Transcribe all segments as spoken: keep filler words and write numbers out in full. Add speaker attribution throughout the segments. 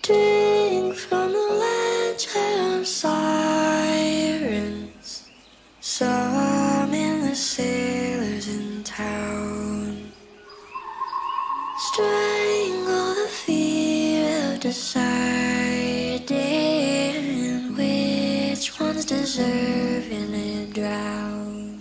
Speaker 1: Drink from the ledge of sirens. Some in the sailors in town. Strangle the fear of deciding which one's deserving to drown.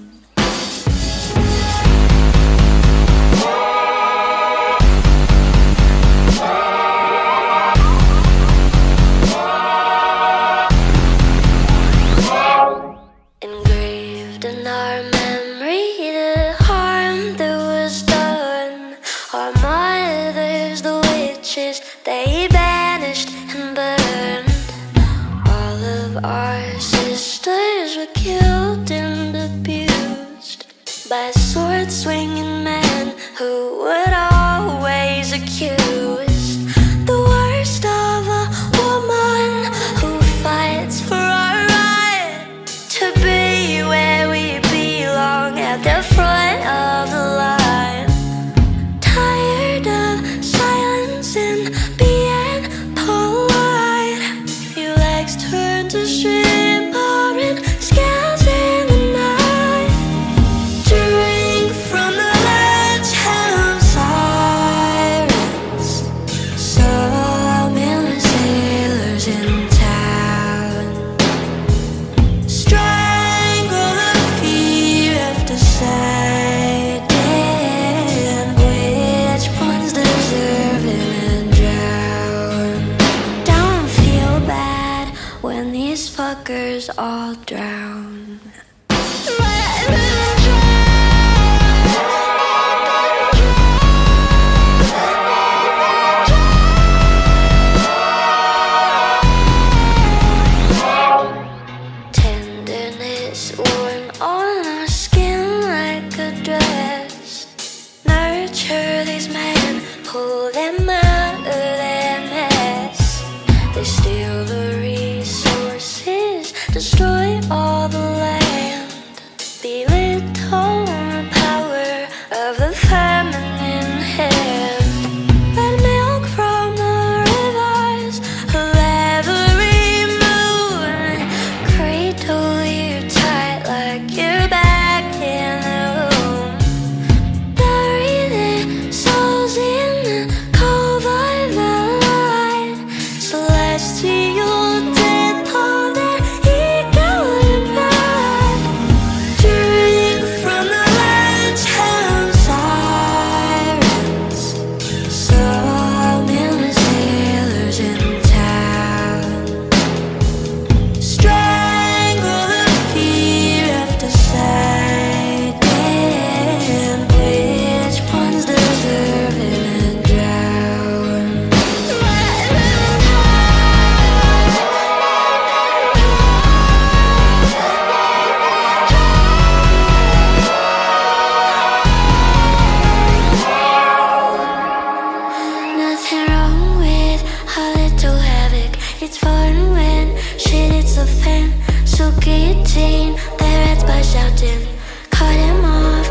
Speaker 1: Engraved in our memory the harm that was done. Our mothers, the witches, they banished and burned. All of our sisters were killed and abused by sword-swinging men who would always accuse the worst of a woman who fights for our right to be where we belong, at the front of the line. Tired of silence and being polite, your legs turn to shimmering scales in the night. Drink from the ledge of sirens. Some in the sailors in town. Strangle the fear of deciding which one's deserving and drown. Don't feel bad when these fuckers all drown. Let them Tenderness worn on our skin like a dress. Nurture these men, pull them out of their mess. They steal the resources, destroy all the land, belittle the power of the feminine hand. Let milk from the rivers of every moon cradle you tight like you're back in the womb. Bury their souls in the cove of the light. Celestial death on their ego and pride. Drink from the ledge of sirens. Some in the sailors in town. Strangle the fear of deciding which one's deserving and drown. Let them Nothing wrong with a little havoc. It's fun when shit hits the fan. So guillotine their heads by shouting. Cut him off